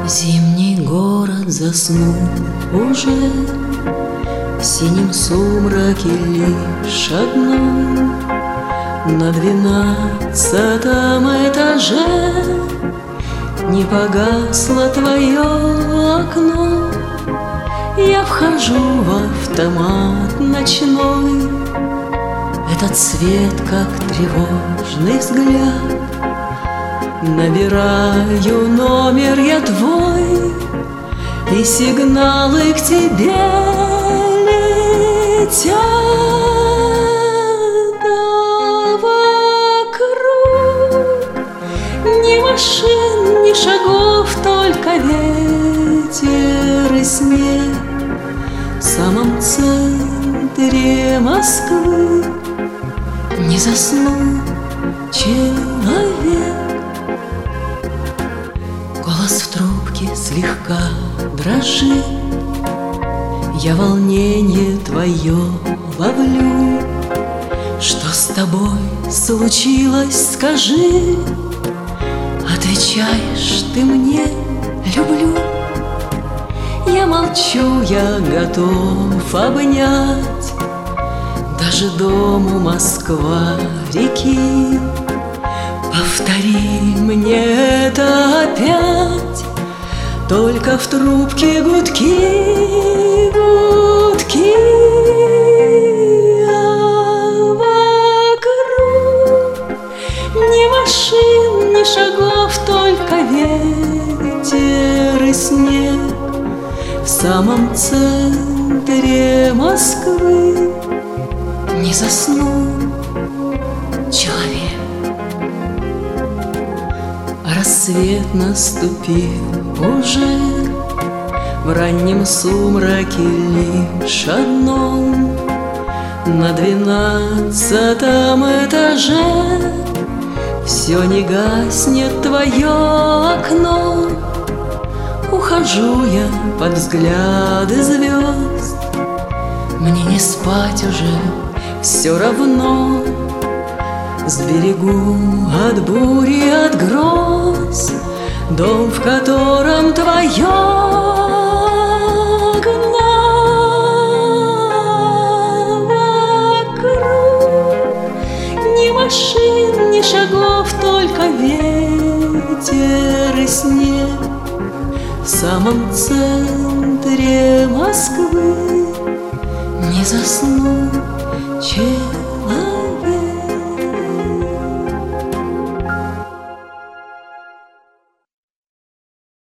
Зимний город заснул уже, в синем сумраке лишь одном. На 12-м этаже не погасло твое окно. Я вхожу в автомат ночной, этот свет, как тревожный взгляд. Набираю номер я твой, и сигналы к тебе летят. А вокруг ни машин, ни шагов, только ветер и снег. В самом центре Москвы не заснул человек. Голос в трубке слегка дрожит, я волнение твое ловлю. Что с тобой случилось, скажи? Отвечаешь ты мне: люблю. Я молчу, я готов обнять даже дому Москва-реки. Повтори мне это опять, только в трубке гудки, гудки. А вокруг ни машин, ни шагов, только ветер и снег. В самом центре Москвы не заснул человек. Рассвет наступил уже, в раннем сумраке лишь одном. На 12-м этаже все не гаснет твое окно. Ухожу я под взгляды звезд, мне не спать уже все равно. Сберегу от бури, от гроз дом, в котором твое окно. Вокруг ни машин, ни шагов, только ветер и снег. В самом центре Москвы не заснул человек.